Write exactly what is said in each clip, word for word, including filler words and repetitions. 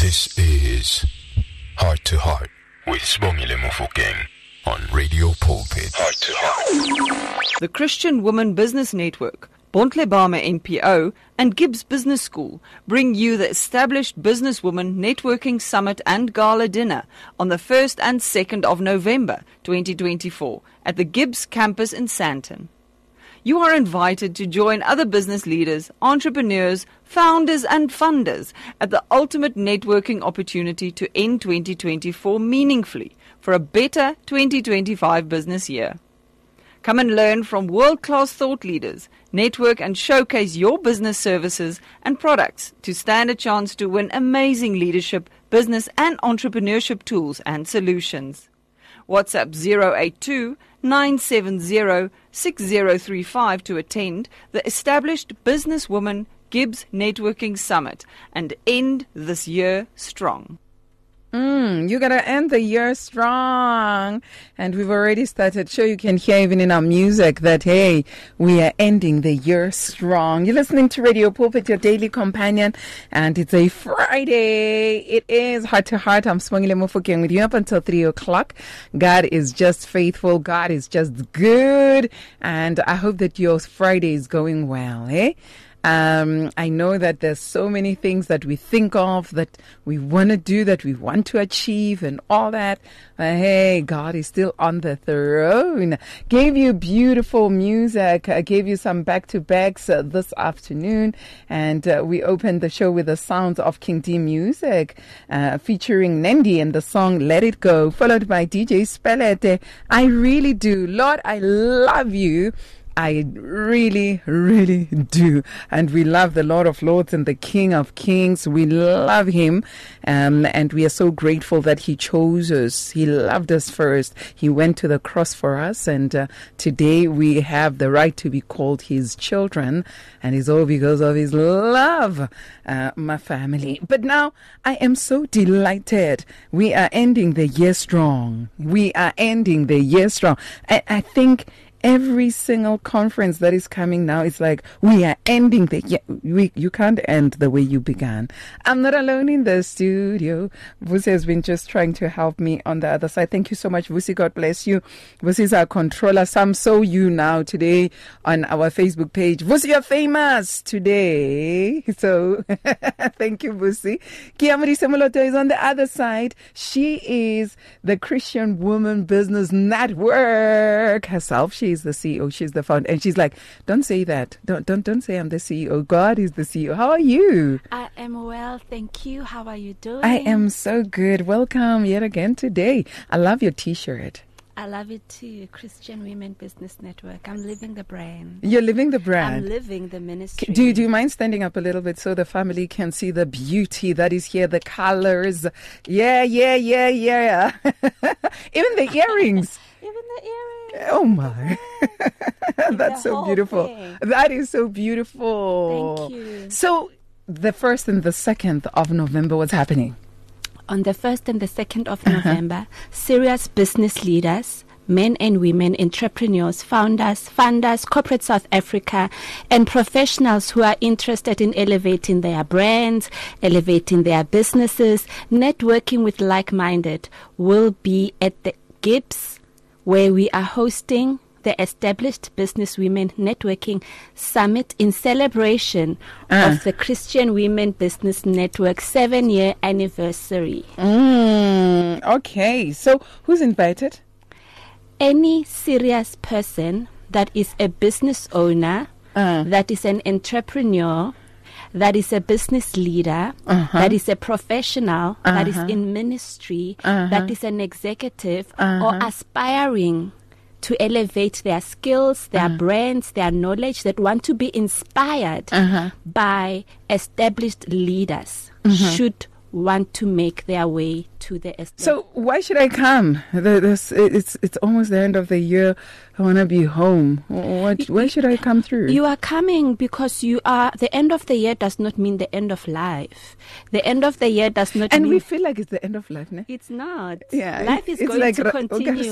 This is Heart to Heart with Sibongile Mofokeng on Radio Pulpit. Heart to Heart. The Christian Women Business Network, Bontlebama N P O, and Gibbs Business School bring you the Established Businesswoman Networking Summit and Gala Dinner on the first and second of November twenty twenty-four at the Gibbs campus in Sandton. You are invited to join other business leaders, entrepreneurs, founders and funders at the ultimate networking opportunity to end twenty twenty-four meaningfully for a better twenty twenty-five business year. Come and learn from world-class thought leaders, network and showcase your business services and products to stand a chance to win amazing leadership, business and entrepreneurship tools and solutions. WhatsApp zero eight two, nine seven zero, six zero three five to attend the Established Businesswoman Gibbs Networking Summit and end this year strong. Mm, you gotta end the year strong. And we've already started. Sure, you can hear even in our music that, hey, we are ending the year strong. You're listening to Radio Pulpit, your daily companion, and it's a Friday. It is Heart to Heart. I'm Sibongile Mofokeng with you up until three o'clock. God is just faithful. God is just good. And I hope that your Friday is going well, eh? Um, I know that there's so many things that we think of, that we want to do, that we want to achieve and all that. But hey, God is still on the throne. Gave you beautiful music. I gave you some back-to-backs uh, this afternoon. And uh, we opened the show with the sounds of King D music, uh, featuring Nendi and the song Let It Go, followed by D J Spelete. I really do. Lord, I love you. I really, really do. And we love the Lord of Lords and the King of Kings. We love him. Um, and we are so grateful that he chose us. He loved us first. He went to the cross for us. And uh, today we have the right to be called his children. And it's all because of his love, uh, my family. But now I am so delighted. We are ending the year strong. We are ending the year strong. I, I think every single conference that is coming now, it's like, we are ending the year. We, you can't end the way you began. I'm not alone in the studio. Vusi has been just trying to help me on the other side. Thank you so much, Vusi. God bless you. Vusi is our controller. Some saw you now today on our Facebook page. Vusi, you're famous today. So thank you, Vusi. Kiamari Semoloto is on the other side. She is the Christian Woman Business Network herself. She is the C E O. She's the founder. And she's like, don't say that. Don't don't don't say I'm the C E O. God is the C E O. How are you? I am well, thank you. How are you doing? I am so good. Welcome yet again today. I love your T-shirt. I love it too. Christian Women Business Network. I'm living the brand. You're living the brand. I'm living the ministry. Do you, do you mind standing up a little bit so the family can see the beauty that is here, the colors? Yeah, yeah, yeah, yeah. Even the earrings. Even the earrings. Oh my. That's so beautiful. Thing. That is so beautiful. Thank you. So the first and the second of November, what's happening? On the first and the second of November, serious business leaders, men and women, entrepreneurs, founders, funders, corporate South Africa, and professionals who are interested in elevating their brands, elevating their businesses, networking with like-minded, will be at the Gibbs, where we are hosting the Established Businesswomen Networking Summit in celebration uh. of the Christian Women Business Network seven-year anniversary. Mm, okay, so who's invited? Any serious person that is a business owner, uh. that is an entrepreneur, that is a business leader, uh-huh. that is a professional, uh-huh. that is in ministry, uh-huh. that is an executive, uh-huh. or aspiring to elevate their skills, their uh-huh. brands, their knowledge, that want to be inspired uh-huh. by established leaders, uh-huh. should want to make their way to the established. So why should I come? The, this, it's it's almost the end of the year. I want to be home. What, where should I come through? You are coming because you are. The end of the year does not mean the end of life. The end of the year does not and mean... we feel like it's the end of life, ne? It's not. Yeah, life is it's going like to continue.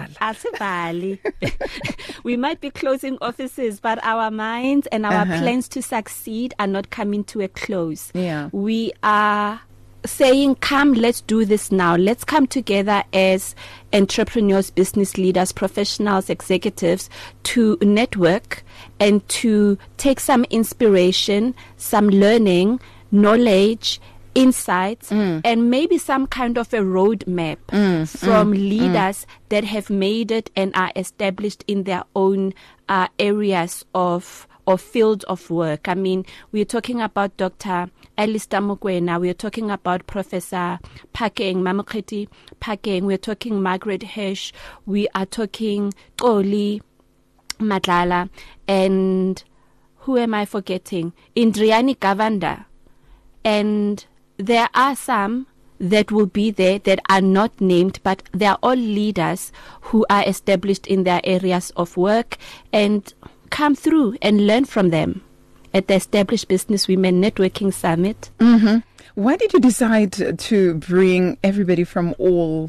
Ra- We might be closing offices, but our minds and our uh-huh. plans to succeed are not coming to a close. Yeah. We are saying, come, let's do this now. Let's come together as entrepreneurs, business leaders, professionals, executives to network and to take some inspiration, some learning, knowledge, insights, mm. and maybe some kind of a roadmap mm. from mm. leaders mm. that have made it and are established in their own uh, areas of or field of work. I mean, we're talking about Doctor Alistair Mokoena, we're talking about Professor Phakeng, Mamokgethi Phakeng, we're talking Margaret Hirsch, we are talking Xoli Madlala, and who am I forgetting? Indriani Gavanda. And there are some that will be there that are not named, but they are all leaders who are established in their areas of work, and come through and learn from them at the Established Business Women Networking Summit. Mm-hmm. Why did you decide to bring everybody from all?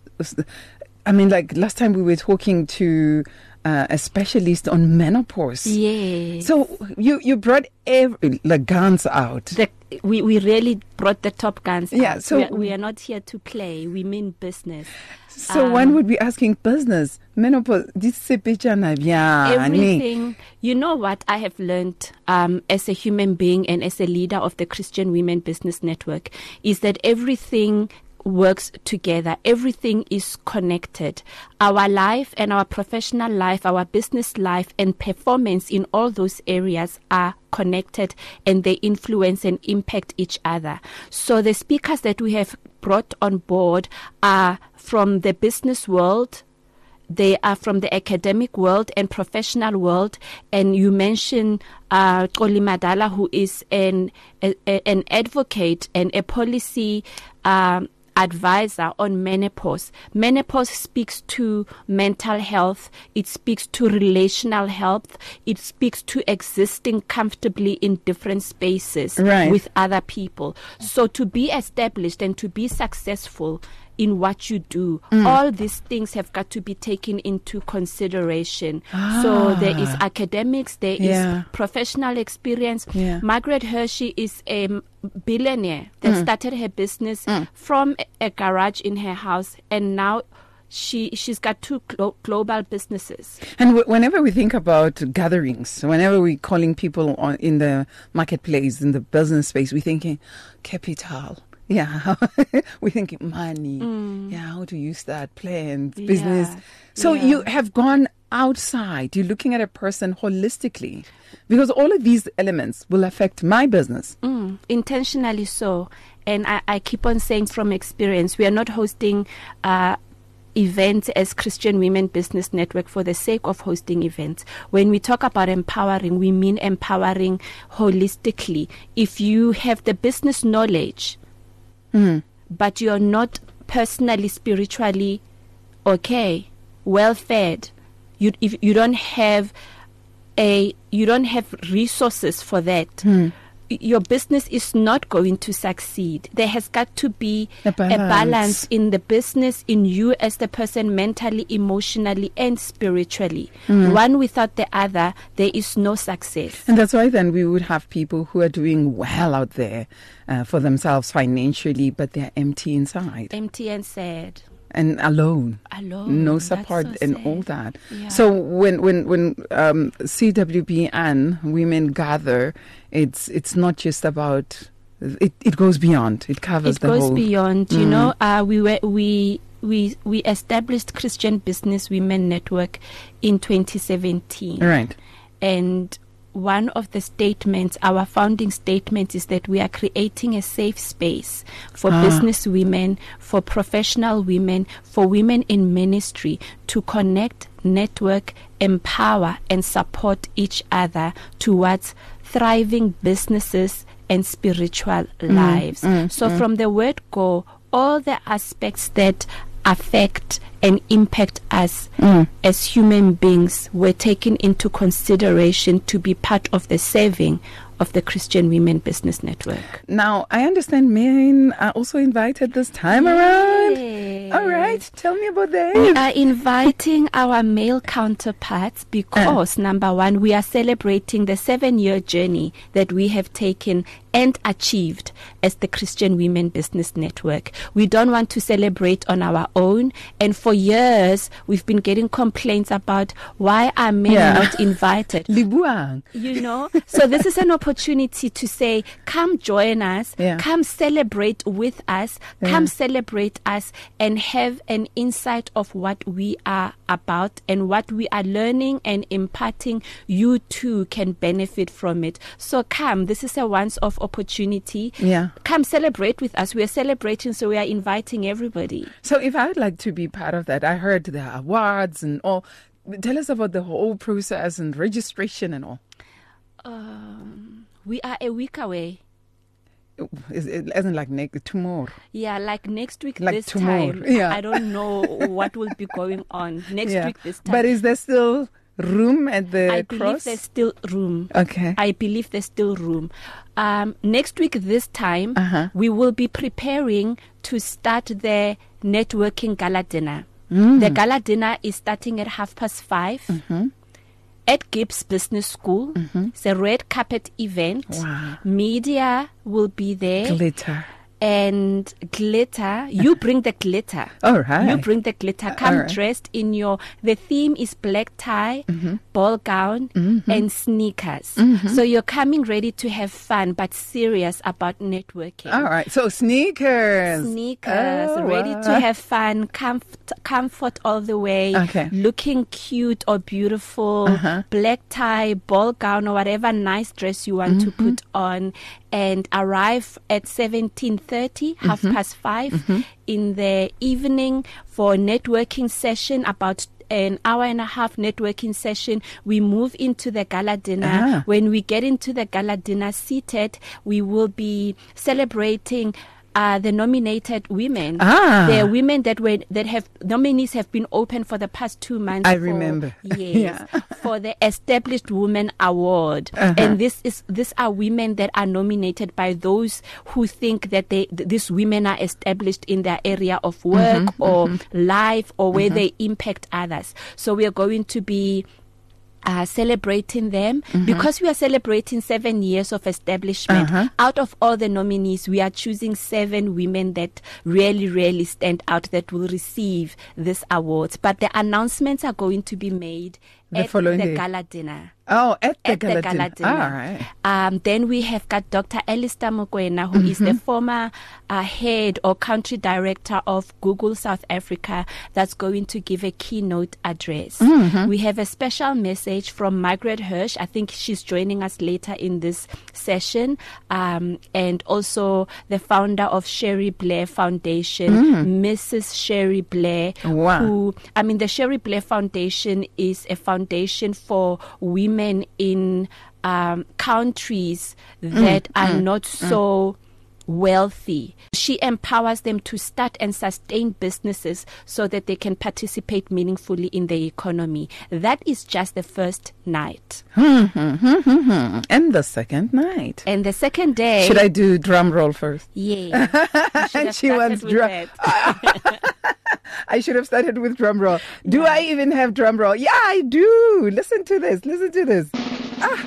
I mean, like last time we were talking to uh, a specialist on menopause. Yes. So you you brought every, like guns out. The, we we really brought the top guns. Yeah. out. So we are, we are not here to play. We mean business. So um, one would be asking business, menopause, everything. You know what I have learned um, as a human being and as a leader of the Christian Women Business Network is that everything works together. Everything is connected. Our life and our professional life, our business life and performance in all those areas are connected, and they influence and impact each other. So the speakers that we have brought on board are from the business world, they are from the academic world and professional world. And you mentioned uh, Xoli Madlala, who is an a, a, an advocate and a policy um, advisor on menopause. Menopause speaks to mental health, it speaks to relational health, it speaks to existing comfortably in different spaces right. with other people. So to be established and to be successful in what you do, mm. all these things have got to be taken into consideration. Ah. So there is academics, there yeah. is professional experience. Yeah. Margaret Hershey is a billionaire that mm. started her business mm. from a garage in her house, and now she she's got two glo- global businesses. And w- whenever we think about gatherings, whenever we're calling people on, in the marketplace, in the business space, we're thinking capital. Yeah, we're thinking money. Mm. Yeah, how to use that, plans, business. Yeah. So yeah. you have gone outside. You're looking at a person holistically, because all of these elements will affect my business. Mm, intentionally so. And I, I keep on saying from experience, we are not hosting uh, events as Christian Women Business Network for the sake of hosting events. When we talk about empowering, we mean empowering holistically. If you have the business knowledge, Mm. but you're not personally, spiritually okay, well fed, you if you don't have a you don't have resources for that, mm. your business is not going to succeed. There has got to be a balance. a balance in the business, in you as the person, mentally, emotionally and spiritually. Mm. One without the other, there is no success. And that's why then we would have people who are doing well out there uh, for themselves financially, but they're empty inside. Empty and sad. And alone, alone, no support, so and sad. all that. Yeah. So when when when um, C W B and women gather, it's it's not just about. It, it goes beyond. It covers it the whole. It whole. goes beyond. Mm. You know, uh, we were we we we established Christian Business Women Network in twenty seventeen. Right. And one of the statements, our founding statement, is that we are creating a safe space for ah. business women, for professional women, for women in ministry to connect, network, empower, and support each other towards thriving businesses and spiritual mm, lives. Mm, so mm. from the word go, all the aspects that affect and impact us mm. as human beings were taken into consideration to be part of the saving of the Christian Women Business Network. Now, I understand men are also invited this time Yes. around. All right, tell me about that. We are inviting our male counterparts because, uh. number one, we are celebrating the seven-year journey that we have taken and achieved as the Christian Women Business Network. We don't want to celebrate on our own. And for years, we've been getting complaints about why are men Yeah. not invited. Libuang. You know, so this is an opportunity to say, come join us, Yeah. come celebrate with us, Yeah. come celebrate us and have an insight of what we are about and what we are learning and imparting. You too can benefit from it. So come, this is a once-off opportunity. Yeah. Come celebrate with us. We are celebrating, so we are inviting everybody. So if I'd like to be part of that, I heard the awards and all. Tell us about the whole process and registration and all. Um, we are a week away. Is it isn't like next tomorrow? Yeah, like next week Like this tomorrow, time. yeah. I don't know what will be going on next Yeah. week this time. But is there still room at the I believe cross? there's still room. Okay. I believe there's still room. Um, next week this time, Uh-huh. we will be preparing to start the networking gala dinner. Mm. The gala dinner is starting at half past five. Mm-hmm. At Gibbs Business School. It's a red carpet event. Wow. Media will be there. Glitter. And glitter. You bring the glitter. All right. You bring the glitter. Come All right. dressed in your... The theme is black tie, Mm-hmm. ball gown, and sneakers. So you're coming ready to have fun, but serious about networking. All right. So sneakers. Sneakers, Oh, ready wow. to have fun, comfort, comfort all the way, Okay. looking cute or beautiful, Uh-huh. black tie, ball gown, or whatever nice dress you want Mm-hmm. to put on, and arrive at seventeen thirty, half Mm-hmm. past five in the evening for a networking session, about an hour and a half networking session. We move into the gala dinner. Ah. When we get into the gala dinner seated, we will be celebrating uh, the nominated women. Ah. The women that were that have nominees have been open for the past two months. I for- remember. Yes, Yeah. for the Established Women Award, Uh-huh. and this is these are women that are nominated by those who think that they th- these women are established in their area of work Mm-hmm, or life or where they impact others. So we are going to be Uh, celebrating them because we are celebrating seven years of establishment. Uh-huh. Out of all the nominees, we are choosing seven women that really, really stand out that will receive this awards. But the announcements are going to be made The at following the day. gala dinner. Oh, at the At gala the gala dinner. dinner. All right. Um, then we have got Doctor Alistair Mokoena, who is Mm-hmm. the former uh, head or country director of Google South Africa, that's going to give a keynote address. Mm-hmm. We have a special message from Margaret Hirsch. I think she's joining us later in this session. Um, and also the founder of Sherry Blair Foundation, Missus Sherry Blair, Wow. who, I mean, the Sherry Blair Foundation is a foundation for women in um, countries that are not so wealthy. She empowers them to start and sustain businesses so that they can participate meaningfully in the economy. That is just the first night. And the second night. And the second day... Should I do drum roll first? Yeah. You should have She started wants with drum. that. I should have started with drum roll. Do I even have drum roll? Yeah, I do. Listen to this. Listen to this. Ah.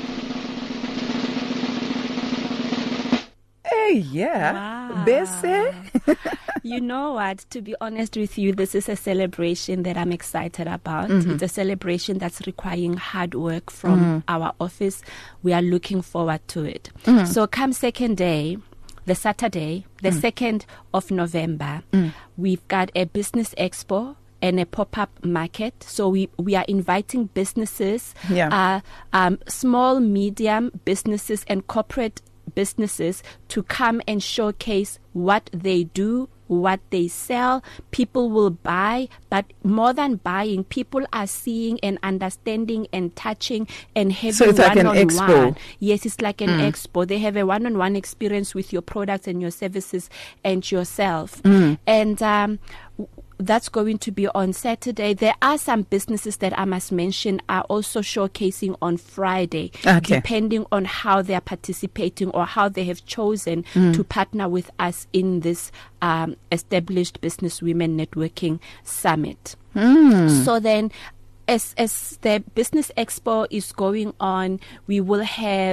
Hey, yeah. Wow. Bese. You know what? To be honest with you, this is a celebration that I'm excited about. Mm-hmm. It's a celebration that's requiring hard work from Mm-hmm. our office. We are looking forward to it. Mm. So come second day, the Saturday, the second of November, Mm. we've got a business expo and a pop-up market. So we, we are inviting businesses, Yeah. uh, um, small, medium businesses and corporate businesses to come and showcase what they do, what they sell. People will buy, but more than buying, people are seeing and understanding and touching and having So it's like an one-on-one. expo. Yes, it's like an expo. They have a one-on-one experience with your products and your services and yourself. And um, w- that's going to be on Saturday. There are some businesses that I must mention are also showcasing on Friday, Okay. depending on how they are participating or how they have chosen to partner with us in this um, Established Business Women Networking Summit. So then, as as the business expo is going on, we will have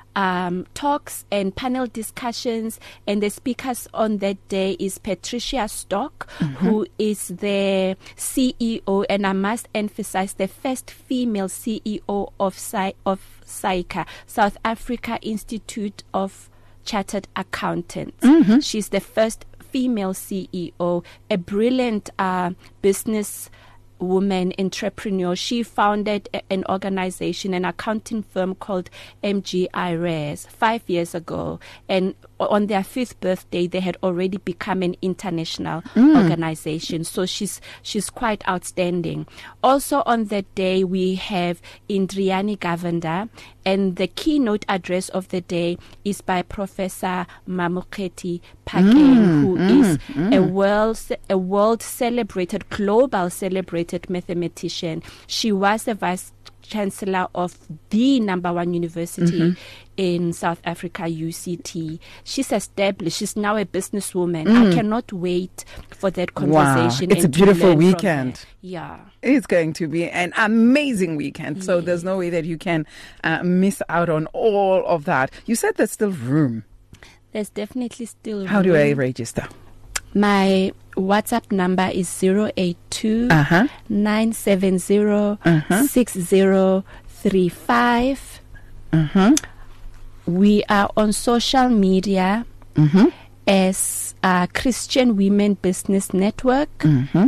um, talks and panel discussions. And the speakers on that day is Patricia Stock, mm-hmm. who is the C E O, and I must emphasize, the first female C E O of Sy- of SAICA, South Africa Institute of Chartered Accountants. Mm-hmm. She's the first female C E O, a brilliant uh, business woman entrepreneur. She founded a, an organization, an accounting firm called M G I R E S five years ago. And on their fifth birthday, they had already become an international mm. organization. So she's she's quite outstanding. Also on that day, we have Indriani Govender, and the keynote address of the day is by Professor Mamokgethi Phakeng, mm, who mm, is mm. a world a world celebrated, global celebrated mathematician. She was the vice chancellor of the number one university mm-hmm. in South Africa, U C T. She's established. She's now a businesswoman. Mm. I cannot wait for that conversation. Wow. It's a beautiful weekend. Yeah. It's going to be an amazing weekend. Yes. So there's no way that you can uh, miss out on all of that. You said there's still room. There's definitely still room. How do I register? My WhatsApp number is zero eight two uh-huh. nine seven zero six zero three five. Uh-huh. We are on social media mm-hmm. as uh, Christian Women Business Network, mm-hmm.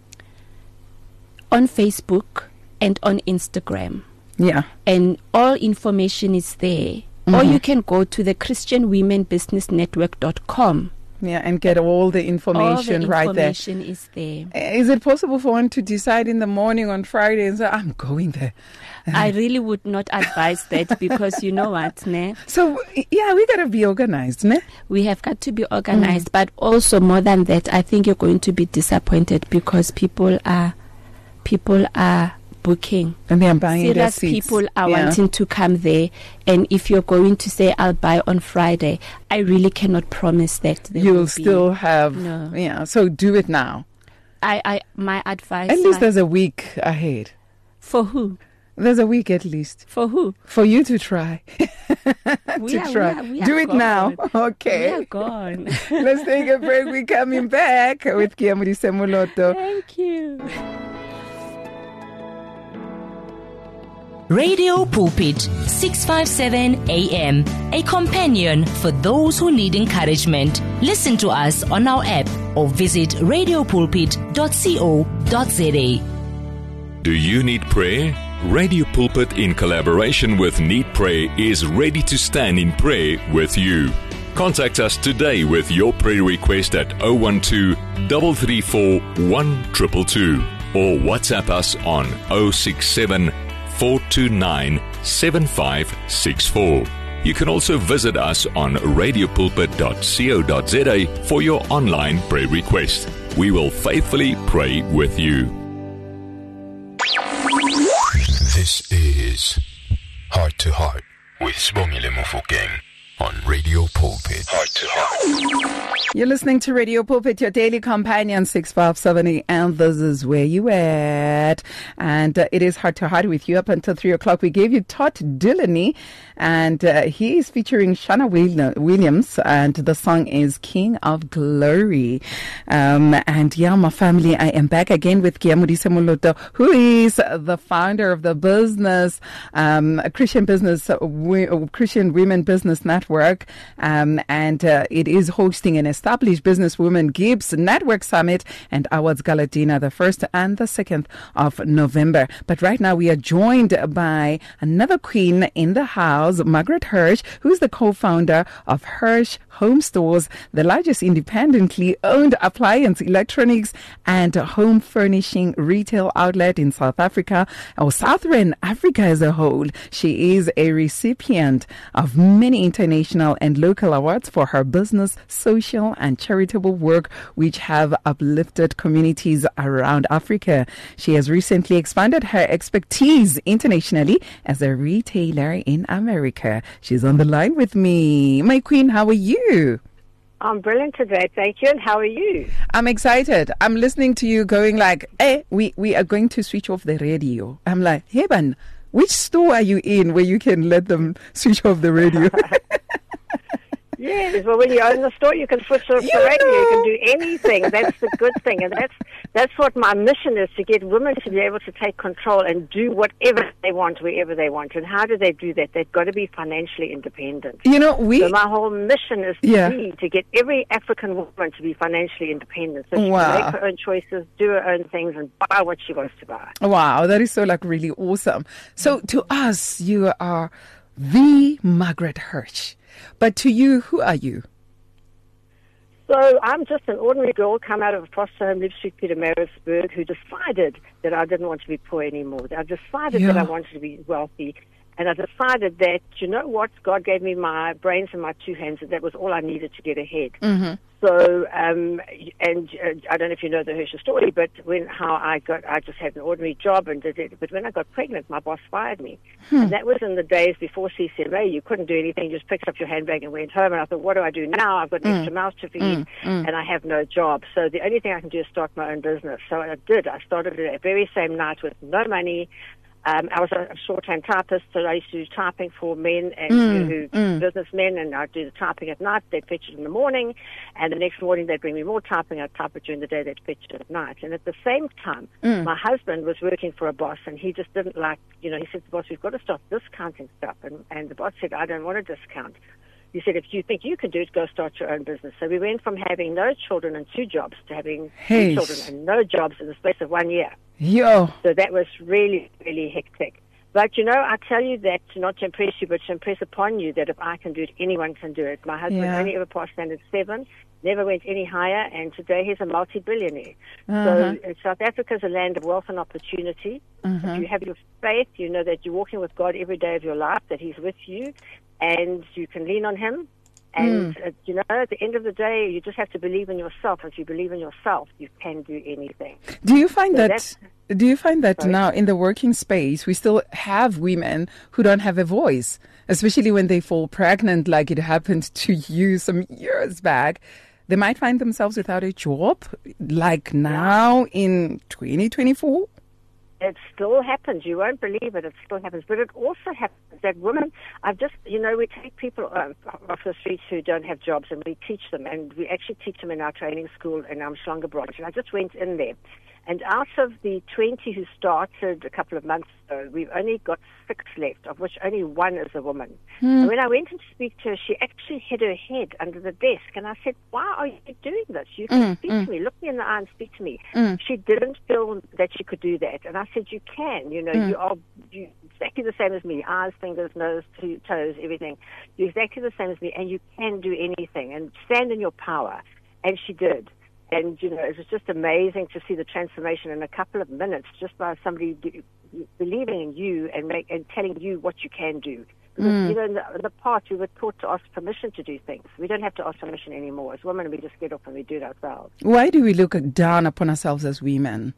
on Facebook and on Instagram. Yeah. And all information is there. Mm-hmm. Or you can go to the christian women business network dot com. Yeah, and get all the information, all the right there. information is there. Is it possible for one to decide in the morning on Friday and say, I'm going there? I really would not advise that, because you know what, ne? So, yeah, we got to be organized, ne? We have got to be organized, mm. but also more than that, I think you're going to be disappointed, because people are, people are booking. And they are buying Serious their seats. People are yeah. wanting to come there, and if you're going to say I'll buy on Friday, I really cannot promise that you'll will still be. have no. yeah so do it now. I, I my advice, at least I, there's a week ahead. For who? There's a week at least. For who? For you to try. we to are, try. We are, we do are it gone. now. Okay. We are gone. Let's take a break. We're coming back with Keamodise Moloto. Thank you. Radio Pulpit, six fifty-seven A M, a companion for those who need encouragement. Listen to us on our app or visit radio pulpit dot co dot za. Do you need prayer? Radio Pulpit, in collaboration with Need Prayer, is ready to stand in prayer with you. Contact us today with your prayer request at zero one two, three three four, one two two two or WhatsApp us on zero six seven, four two nine, seven five six four. You can also visit us on radio pulpit dot co dot za for your online prayer request. We will faithfully pray with you. This is Heart to Heart with Sibongile Mofokeng on Radio Pulpit. Heart to Heart. You're listening to Radio Pulpit, your daily companion, six five seventy, and this is where you at. And uh, it is Heart to Heart with you up until three o'clock. We gave you Todd Dillany, and uh, he is featuring Shana Williams, and the song is King of Glory. Um, and yeah, my family, I am back again with Keamodise Moloto, who is the founder of the business, um, Christian Business, uh, we, Christian Women Business Network, um, and uh, it is hosting an established businesswoman Gibbs Network Summit and Awards Gala Dinner, the first and the second of November. But right now we are joined by another queen in the house, Margaret Hirsch, who's the co-founder of Hirsch Home Stores, the largest independently owned appliance, electronics, and home furnishing retail outlet in South Africa, or Southern Africa as a whole. She is a recipient of many international and local awards for her business, social, and charitable work, which have uplifted communities around Africa. She has recently expanded her expertise internationally as a retailer in America. She's on the line with me. My queen, how are you? I'm brilliant today, thank you. And how are you? I'm excited. I'm listening to you going like, eh, we, we are going to switch off the radio. I'm like, hey, man, Which store are you in where you can let them switch off the radio? Yes, well, when you own the store, you can switch off the You radio. know. You can do anything. That's the good thing, and that's that's what my mission is, to get women to be able to take control and do whatever they want, wherever they want. And how do they do that? They've got to be financially independent. You know, we... So my whole mission is to, Yeah. be, to get every African woman to be financially independent, so she Wow. can make her own choices, do her own things, and buy what she wants to buy. Wow, that is so like really awesome. So to us, you are the Margaret Hirsch. But to you, who are you? So I'm just an ordinary girl, come out of a foster home, Liv Street, Pietermaritzburg, who decided that I didn't want to be poor anymore. I decided Yeah. that I wanted to be wealthy. And I decided that, you know what, God gave me my brains and my two hands, and that was all I needed to get ahead. Mm-hmm. So, um, and uh, I don't know if you know the Hirsch story, but when how I got, I just had an ordinary job and did it. But when I got pregnant, my boss fired me. Hmm. And that was in the days before C C M A. You couldn't do anything. You just picked up your handbag and went home. And I thought, what do I do now? I've got an extra mouth to feed, mm, mm. and I have no job. So the only thing I can do is start my own business. So I did. I started it that very same night with no money. Um, I was a shorthand typist, so I used to do typing for men and Mm, who, mm. businessmen, and I'd do the typing at night. They'd fetch it in the morning, and the next morning they'd bring me more typing. I'd type it during the day. They'd fetch it at night. And at the same time, Mm. my husband was working for a boss, and he just didn't like, you know, he said to the boss, we've got to start discounting stuff. And, and the boss said, I don't want to discount. He said, if you think you can do it, go start your own business. So we went from having no children and two jobs to having Hey. two children and no jobs in the space of one year. Yo. So that was really, really hectic. But, you know, I tell you that not to impress you, but to impress upon you that if I can do it, anyone can do it. My husband Yeah. only ever passed standard seven, never went any higher, and today he's a multi-billionaire. Uh-huh. So uh, South Africa is a land of wealth and opportunity. If you have your faith, you know that you're walking with God every day of your life, that he's with you, and you can lean on him. And, uh, you know, at the end of the day, you just have to believe in yourself. If you believe in yourself, you can do anything. Do you find So that that's- do you find that Sorry? now in the working space we still have women who don't have a voice, especially when they fall pregnant like it happened to you some years back? They might find themselves without a job like now in twenty twenty-four? It still happens. You won't believe it. It still happens. But it also happens that women, I've just, you know, we take people um, off the streets who don't have jobs and we teach them. And we actually teach them in our training school in our Umhlanga branch. And I just went in there. And out of the twenty who started a couple of months ago, we've only got six left, of which only one is a woman. And when I went in to speak to her, she actually hid her head under the desk. And I said, why are you doing this? You can speak to me. Look me in the eye and speak to me. She didn't feel that she could do that. And I said, you can. You know, you are you, exactly the same as me. Eyes, fingers, nose, two, toes, everything. You're exactly the same as me. And you can do anything. And stand in your power. And she did. And, you know, it was just amazing to see the transformation in a couple of minutes just by somebody do, believing in you and make, and telling you what you can do. Because, you know, in the, in the past, we were taught to ask permission to do things. We don't have to ask permission anymore. As women, we just get up and we do it ourselves. Why do we look down upon ourselves as women?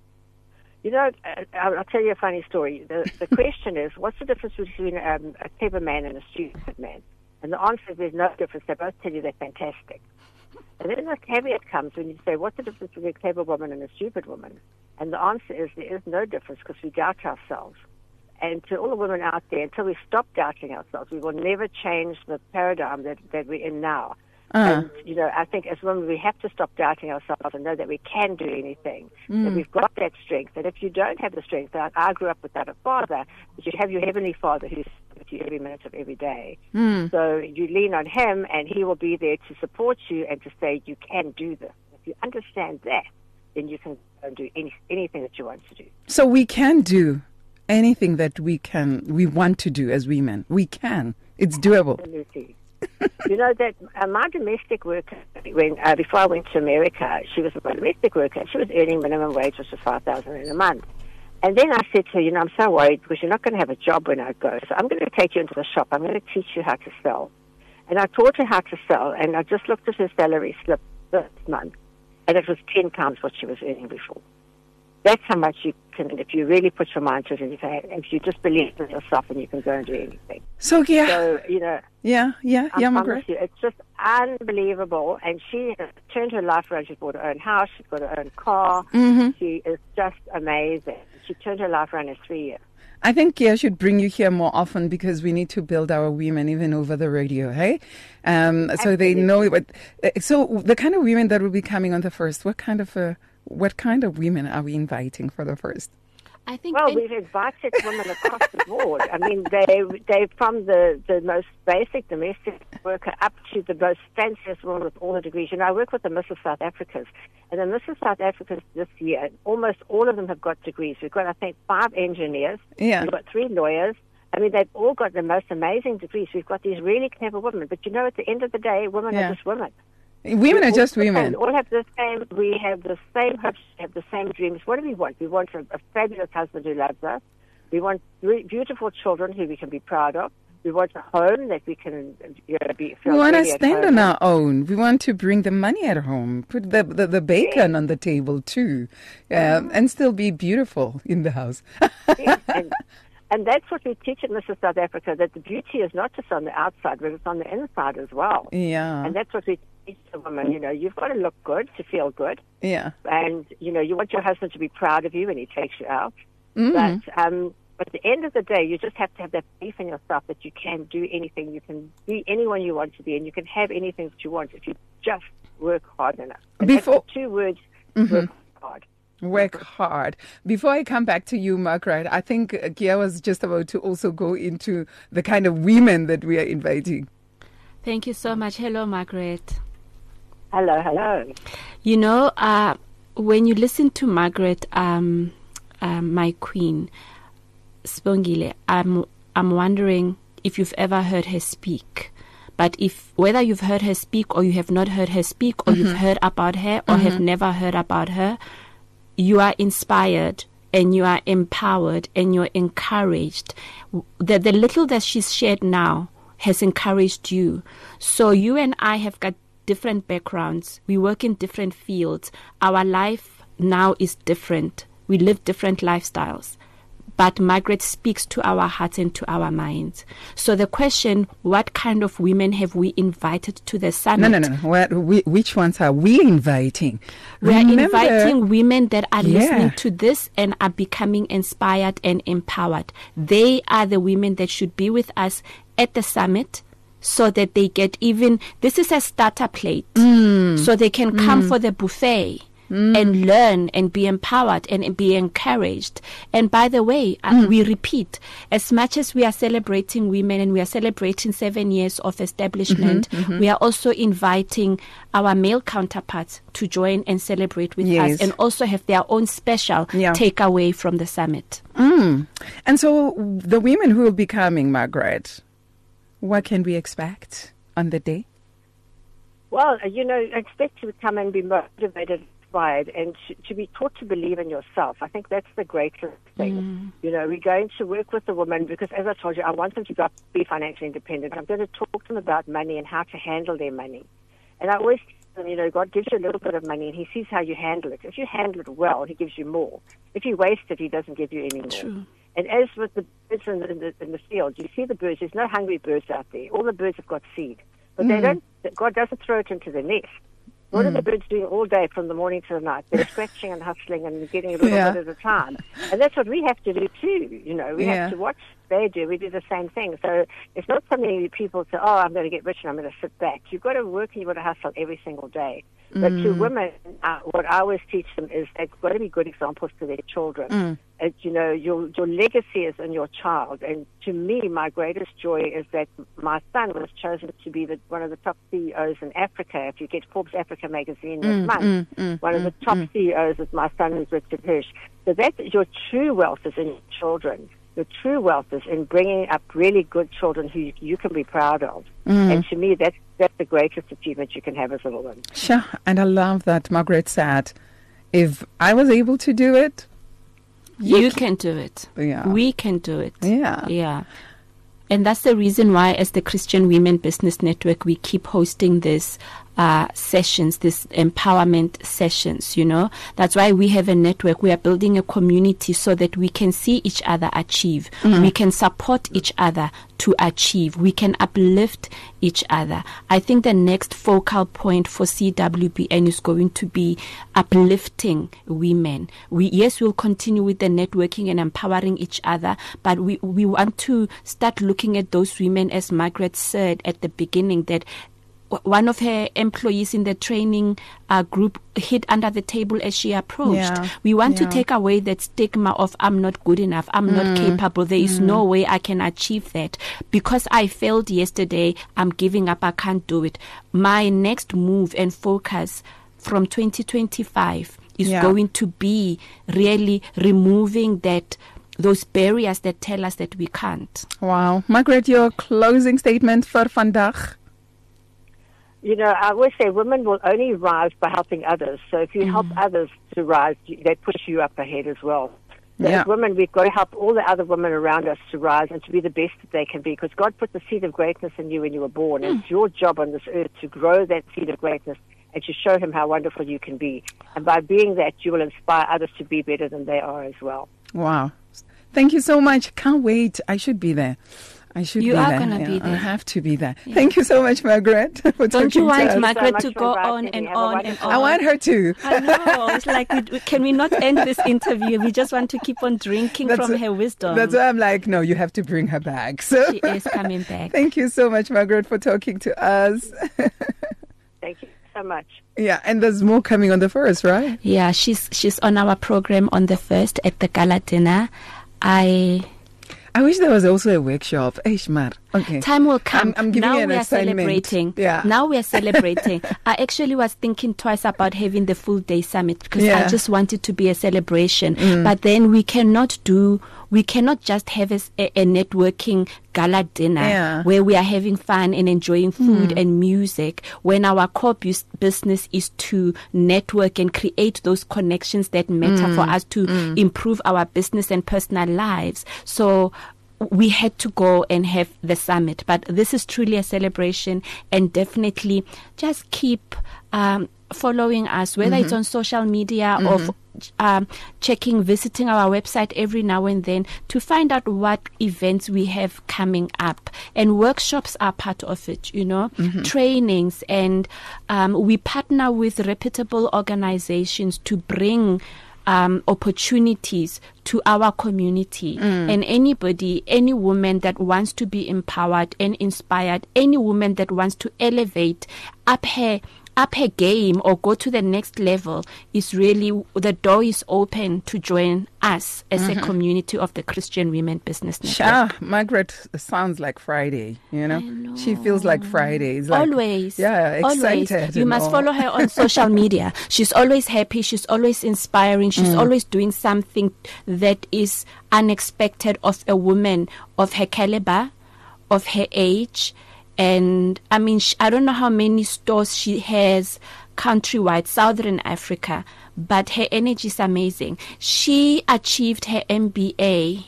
You know, uh, I'll I'll tell you a funny story. The, the question is, what's the difference between um, a clever man and a stupid man? And the answer is there's no difference. They both tell you they're fantastic. And then the caveat comes when you say, what's the difference between a clever woman and a stupid woman? And the answer is there is no difference because we doubt ourselves. And to all the women out there, until we stop doubting ourselves, we will never change the paradigm that, that we're in now. Uh-huh. And, you know, I think as women, we have to stop doubting ourselves and know that we can do anything, that we've got that strength. That if you don't have the strength, like I grew up without a father, but you have your Heavenly Father who's with you every minute of every day. So you lean on him and he will be there to support you and to say, you can do this. If you understand that, then you can go and do any, anything that you want to do. So we can do anything that we can, we want to do as women. We can. It's doable. Absolutely. You know that uh, my domestic worker, when uh, before I went to America, she was my domestic worker. She was earning minimum wage, which was five thousand in a month. And then I said to her, you know, I'm so worried because you're not going to have a job when I go. So I'm going to take you into the shop. I'm going to teach you how to sell. And I taught her how to sell. And I just looked at her salary slip this month, and it was ten times what she was earning before. That's how much you can, if you really put your mind to it, and if, if you just believe in yourself, and you can go and do anything. So, yeah. So, you know, Yeah, yeah, I yeah, promise Margaret. you, it's just unbelievable. And she has turned her life around. She's bought her own house. She's got her own car. Mm-hmm. She is just amazing. She turned her life around in three years. I think I should bring you here more often because we need to build our women even over the radio, hey? Um, so they know what. So the kind of women that will be coming on the first, what kind of uh, what kind of women are we inviting for the first? I think well, in- we've invited women across the board. I mean, they they from the, the most basic domestic worker up to the most fanciest woman with all the degrees. You know, I work with the Missus South Africas, and the Missus South Africas this year, almost all of them have got degrees. We've got, I think, five engineers. Yeah. We've got three lawyers. I mean, they've all got the most amazing degrees. We've got these really clever women. But, you know, at the end of the day, women Yeah. are just women. Women are just women. We all have the same. We have the same hopes. Have the same dreams. What do we want? We want a, a fabulous husband who loves us. We want re- beautiful children who we can be proud of. We want a home that we can, you know, be. We want to really at stand home on in. our own. We want to bring the money at home, put the the, the bacon on the table too, um, and still be beautiful in the house. Yes, and, and that's what we teach in Missus South Africa, that the beauty is not just on the outside, but it's on the inside as well. Yeah. And that's what we teach the women. You know, you've got to look good to feel good. Yeah. And, you know, you want your husband to be proud of you when he takes you out. Mm. But um, at the end of the day, you just have to have that belief in yourself that you can do anything. You can be anyone you want to be, and you can have anything that you want if you just work hard enough. And Before- that's the two words, Mm-hmm. work hard. Work hard. Before I come back to you, Margaret, I think uh, Kia was just about to also go into the kind of women that we are inviting. Thank you so much. Hello, Margaret. Hello, hello. You know, uh, when you listen to Margaret, um, um, my queen, Sibongile, I'm I'm wondering if you've ever heard her speak. But if whether you've heard her speak or you have not heard her speak, or mm-hmm. you've heard about her or mm-hmm. have never heard about her, you are inspired and you are empowered and you're encouraged. The, the little that she's shared now has encouraged you. So you and I have got different backgrounds. We work in different fields. Our life now is different. We live different lifestyles. But Margaret speaks to our hearts and to our minds. So the question, what kind of women have we invited to the summit? No, no, no. What, we, which ones are we inviting? We are Remember- inviting women that are Yeah. listening to this and are becoming inspired and empowered. They are the women that should be with us at the summit, so that they get even, this is a starter plate, Mm. so they can come for the buffet. Mm. And learn and be empowered and be encouraged. And by the way, uh, Mm. we repeat, as much as we are celebrating women and we are celebrating seven years of establishment, Mm-hmm, mm-hmm. we are also inviting our male counterparts to join and celebrate with Yes. us and also have their own special Yeah. takeaway from the summit. Mm. And so the women who will be coming, Margaret, what can we expect on the day? Well, uh, you know, expect to come and be motivated, inspired, and to, to be taught to believe in yourself. I think that's the greatest thing. Mm. You know, we're going to work with the women because, as I told you, I want them to go- be financially independent. I'm going to talk to them about money and how to handle their money. And I always tell them, you know, God gives you a little bit of money and He sees how you handle it. If you handle it well, He gives you more. If you waste it, He doesn't give you any more. True. And as with the birds in the, in the, in the field, you see the birds. There's no hungry birds out there. All the birds have got seed, but they don't. God doesn't throw it into the nest. What are the birds doing all day from the morning to the night? They're scratching and hustling and getting a little Yeah. bit at a time. And that's what we have to do too. You know, we Yeah. have to watch they do. We do the same thing. So it's not something that people say, oh, I'm going to get rich and I'm going to sit back. You've got to work and you've got to hustle every single day. But to women, uh, what I always teach them is they've got to be good examples to their children. Mm. Uh, you know, your your legacy is in your child. And to me, my greatest joy is that my son was chosen to be the, one of the top C E Os in Africa. If you get Forbes Africa magazine this Mm, month, mm, mm, one of the top C E Os is my son, who's Richard Hirsch. So that your true wealth is in your children. Your true wealth is in bringing up really good children who you, you can be proud of. And to me, that's that's the greatest achievement you can have as a woman. Sure. And I love that Margaret said, if I was able to do it, You can do it. Yeah. We can do it. Yeah. Yeah. And that's the reason why, as the Christian Women Business Network, we keep hosting this uh, sessions, these empowerment sessions, you know. That's why we have a network. We are building a community so that we can see each other achieve. Mm-hmm. We can support each other to achieve. We can uplift each other. I think the next focal point for C W B N is going to be uplifting women. We yes, we'll continue with the networking and empowering each other, but we, we want to start looking at those women, as Margaret said at the beginning, that one of her employees in the training uh, group hid under the table as she approached. Yeah. We want yeah. to take away that stigma of I'm not good enough, I'm mm. not capable, there is mm. no way I can achieve that. Because I failed yesterday, I'm giving up, I can't do it. My next move and focus from twenty twenty-five is yeah. going to be really removing that those barriers that tell us that we can't. Wow. Margaret, your closing statement for vandag? You know, I always say women will only rise by helping others. So if you mm. help others to rise, they push you up ahead as well. So yeah. as women, we've got to help all the other women around us to rise and to be the best that they can be, because God put the seed of greatness in you when you were born. Mm. And it's your job on this earth to grow that seed of greatness and to show him how wonderful you can be. And by being that, you will inspire others to be better than they are as well. Wow. Thank you so much. Can't wait. I should be there. I should you be are there. gonna yeah, be there. I have to be there. Yeah. Thank you so much, Margaret. For Don't you want to Margaret so to go on and on and on? I want her to. I know. It's like, we, can we not end this interview? We just want to keep on drinking that's from a, her wisdom. That's why I'm like, no, you have to bring her back. So she is coming back. Thank you so much, Margaret, for talking to us. Thank you so much. Yeah, and there's more coming on the first, right? Yeah, she's she's on our program on the first at the gala dinner. I... I wish there was also a workshop. Ishmar. Okay. Time will come. I'm, I'm giving now you an we are assignment. celebrating. Yeah. Now we are celebrating. I actually was thinking twice about having the full day summit because yeah. I just want it to be a celebration. Mm. But then we cannot do, we cannot just have a, a networking gala dinner yeah. where we are having fun and enjoying food mm. and music when our core bus- business is to network and create those connections that matter mm. for us to mm. improve our business and personal lives. So we had to go and have the summit, but this is truly a celebration, and definitely just keep um, following us, whether mm-hmm. it's on social media mm-hmm. or f- um, checking, visiting our website every now and then to find out what events we have coming up. And workshops are part of it, you know, mm-hmm. trainings, and um, we partner with reputable organizations to bring Um, opportunities to our community. Mm. And anybody, any woman that wants to be empowered and inspired, any woman that wants to elevate up her up her game or go to the next level, is really, the door is open to join us as mm-hmm. a community of the Christian Women Business Network. Sure. Margaret sounds like Friday, you know? know. She feels like Friday. It's like, always. Yeah, excited. Always. You must all. follow her on social media. She's always happy. She's always inspiring. She's mm. always doing something that is unexpected of a woman of her caliber, of her age. And I mean, sh- I don't know how many stores she has countrywide, Southern Africa, but her energy is amazing. She achieved her M B A,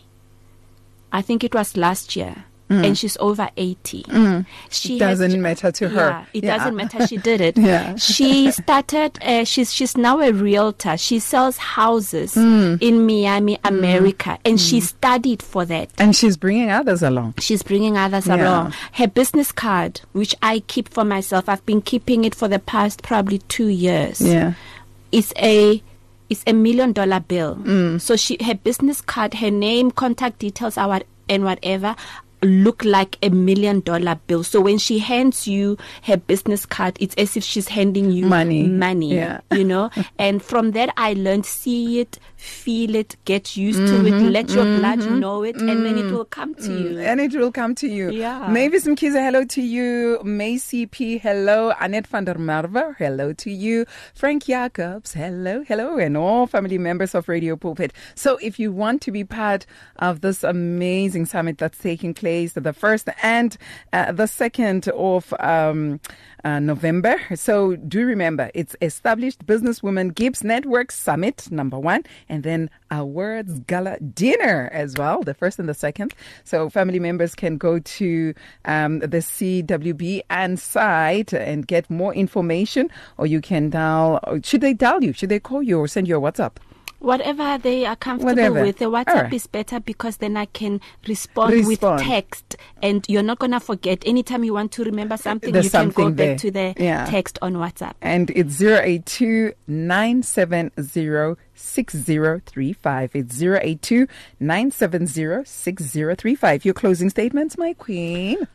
I think it was last year. Mm. And she's over eighty. Mm. She it doesn't has, matter to her. Yeah, it yeah. doesn't matter. She did it. yeah. She started, uh, she's she's now a realtor. She sells houses mm. in Miami, America. Mm. And mm. she studied for that. And she's bringing others along. She's bringing others yeah. along. Her business card, which I keep for myself, I've been keeping it for the past probably two years. Yeah. It's a... It's a million dollar bill. Mm. So she, her business card, her name, contact details, our, and whatever, look like a million dollar bill. So when she hands you her business card, it's as if she's handing you money, money yeah. you know. And from that I learned, see it, feel it, get used mm-hmm, to it, let your mm-hmm, blood know it, mm-hmm, and then it will come to mm-hmm. you. And it will come to you. Yeah. Mavis Mkiza, hello to you. Macy P, hello. Annette van der Merwe, hello to you. Frank Jacobs, hello, hello. And all family members of Radio Pulpit. So if you want to be part of this amazing summit that's taking place days, the first and uh, the second of um, uh, November. So do remember, it's Established Businesswomen Gibbs Network Summit, number one, and then Awards Gala Dinner as well, the first and the second. So family members can go to um, the C W B and site and get more information, or you can dial, should they dial you? Should they call you or send you a WhatsApp? Whatever they are comfortable Whatever. with. The WhatsApp Right. is better because then I can respond, Respond. with text, and you're not going to forget. Anytime you want to remember something, There's you can go something there. back to the Yeah. text on WhatsApp. And it's zero eight two nine seven zero six zero three five. It's zero eight two nine seven zero six zero three five. Your closing statements, my queen.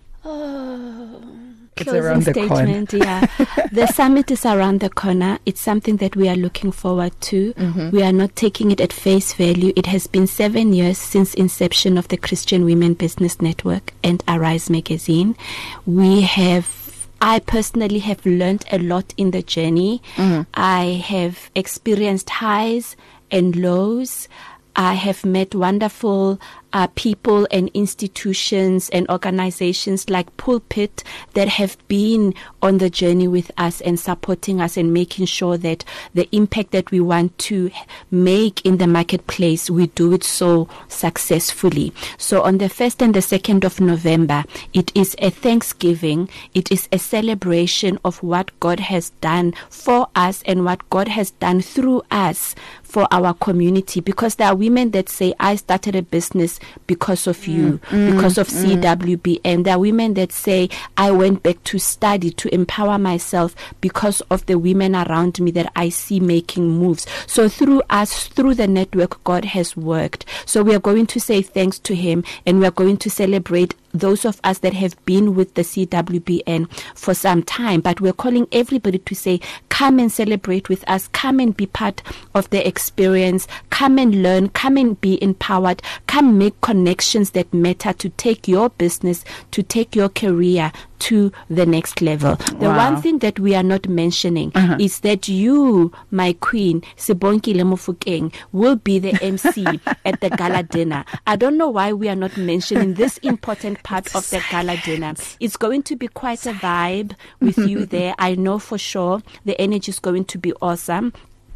Oh, It's closing around the corner. statement, yeah. The summit is around the corner. It's something that we are looking forward to. Mm-hmm. We are not taking it at face value. It has been seven years since inception of the Christian Women Business Network and Arise magazine. We have I personally have learned a lot in the journey. Mm-hmm. I have experienced highs and lows. I have met wonderful uh, people and institutions and organizations like Pulpit that have been on the journey with us and supporting us and making sure that the impact that we want to make in the marketplace, we do it so successfully. So on the first and the second of November, it is a Thanksgiving. It is a celebration of what God has done for us and what God has done through us for our community, because there are women that say, I started a business because of you, mm, because of mm. C W B, and there are women that say, I went back to study to empower myself because of the women around me that I see making moves. So through us, through the network, God has worked. So we are going to say thanks to him, and we are going to celebrate those of us that have been with the C W B N for some time, but we're calling everybody to say, come and celebrate with us, come and be part of the experience, come and learn, come and be empowered, come make connections that matter to take your business, to take your career to the next level. The Wow. one thing that we are not mentioning Uh-huh. is that you, my queen, Sibongile Mofokeng, will be the M C at the gala dinner. I don't know why we are not mentioning this important part of the gala dinner. It's going to be quite a vibe with you there. I know for sure the energy is going to be awesome.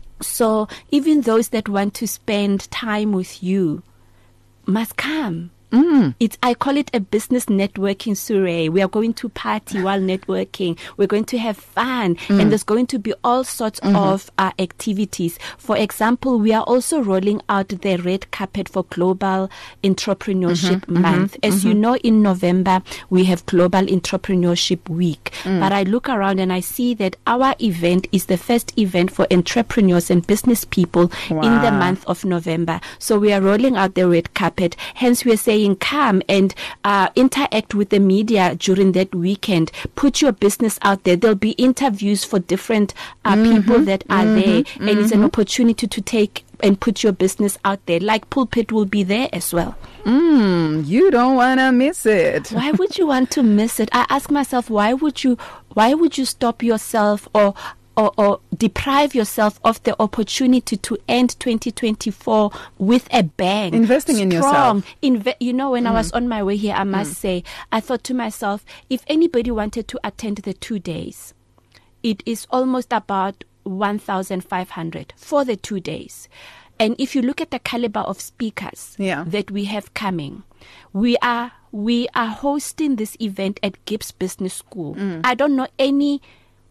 So even those that want to spend time with you must come. Mm. It's, I call it a business networking soiree. We are going to party while networking. We're going to have fun. Mm. And there's going to be all sorts mm-hmm. of uh, activities. For example, we are also rolling out the red carpet for Global Entrepreneurship mm-hmm. Month. Mm-hmm. As mm-hmm. you know, in November, we have Global Entrepreneurship Week. Mm. But I look around and I see that our event is the first event for entrepreneurs and business people wow. in the month of November. So we are rolling out the red carpet. Hence, we are saying, come and uh, interact with the media during that weekend. Put your business out there. There'll be interviews for different uh, mm-hmm, people that are mm-hmm, there, mm-hmm. and it's an opportunity to take and put your business out there. Like Pulpit will be there as well. Mm, you don't want to miss it. Why would you want to miss it? I ask myself, why would you? Why would you stop yourself or? Or, or deprive yourself of the opportunity to end twenty twenty-four with a bang. Investing Strong. in yourself. Inve- you know, when Mm. I was on my way here, I must mm. say, I thought to myself, if anybody wanted to attend the two days, it is almost about one thousand five hundred for the two days. And if you look at the caliber of speakers yeah. that we have coming, we are we are hosting this event at Gibbs Business School. Mm. I don't know any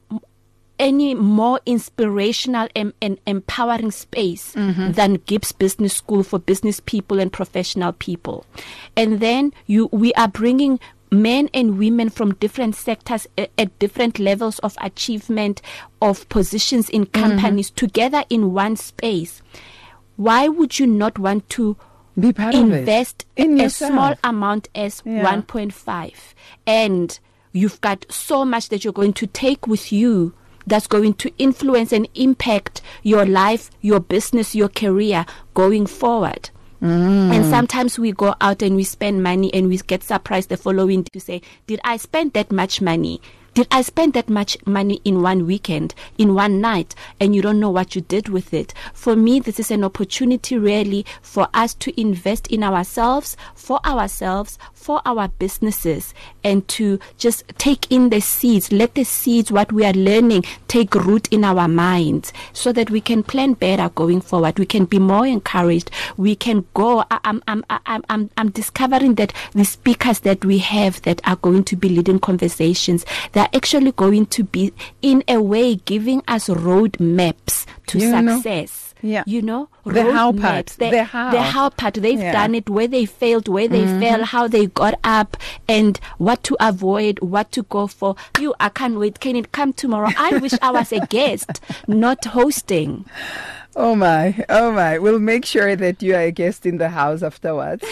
any more inspirational and, and empowering space mm-hmm. than Gibbs Business School for business people and professional people. And then you, we are bringing men and women from different sectors at, at different levels of achievement, of positions in companies mm-hmm. together in one space. Why would you not want to be part invest of it in a yourself. Small amount as yeah. one point five? And you've got so much that you're going to take with you that's going to influence and impact your life, your business, your career going forward. Mm. And sometimes we go out and we spend money and we get surprised the following to say, did I spend that much money? Did I spend that much money in one weekend, in one night, and you don't know what you did with it? For me, this is an opportunity really for us to invest in ourselves, for ourselves, for our businesses, and to just take in the seeds, let the seeds, what we are learning, take root in our minds so that we can plan better going forward. We can be more encouraged. We can go. I, I'm, I'm, I'm, I'm, I'm discovering that the speakers that we have that are going to be leading conversations, they're actually going to be, in a way, giving us road maps to you success. Know. Yeah. You know, the how part. Maps. They, the how. The how part. They've yeah. done it, where they failed, where they mm-hmm. fell, how they got up, and what to avoid, what to go for. You, I can't wait. Can it come tomorrow? I wish I was a guest, not hosting. Oh my, oh my. We'll make sure that you are a guest in the house afterwards,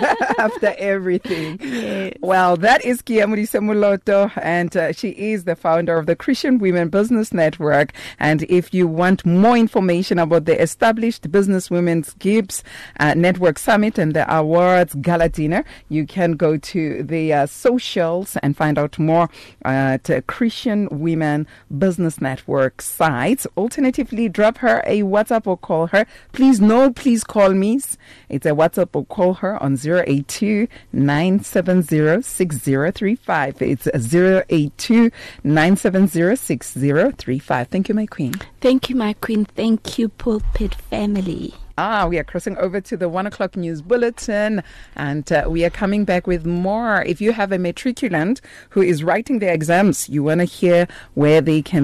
after everything. Yes. Well, that is Keamodisa Moloto, and uh, she is the founder of the Christian Women Business Network. And if you want more information about the established Business Women's Gibbs uh, Network Summit and the awards gala dinner, you can go to the uh, socials and find out more at uh, Christian Women Business Network sites. Alternatively, drop her a WhatsApp or call her. Please, no, please call me. It's a WhatsApp or call her on zero eight two, nine seven zero, six zero three five. It's zero eight two, nine seven zero, six zero three five. Thank you, my queen. Thank you, my queen. Thank you, Pulpit family. Ah, we are crossing over to the one o'clock news bulletin, and uh, we are coming back with more. If you have a matriculant who is writing their exams, you want to hear where they can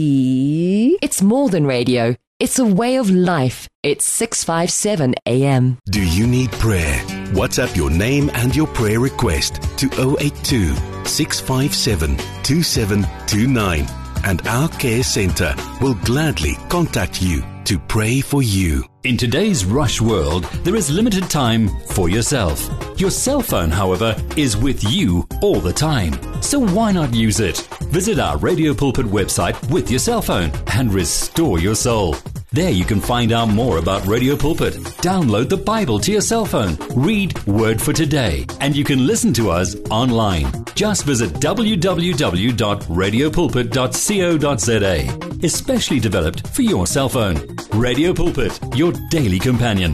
study. It's more than radio. It's a way of life. It's six fifty-seven A M. Do you need prayer? WhatsApp your name and your prayer request to zero eight two, six five seven, two seven two nine, and our care centre will gladly contact you to pray for you. In today's rush world, there is limited time for yourself. Your cell phone, however, is with you all the time. So why not use it? Visit our Radio Pulpit website with your cell phone and restore your soul. There you can find out more about Radio Pulpit. Download the Bible to your cell phone. Read Word for Today. And you can listen to us online. Just visit w w w dot radio pulpit dot co dot z a. Especially developed for your cell phone. Radio Pulpit, your daily companion.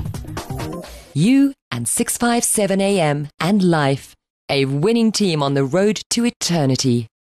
You and six fifty-seven A M and life. A winning team on the road to eternity.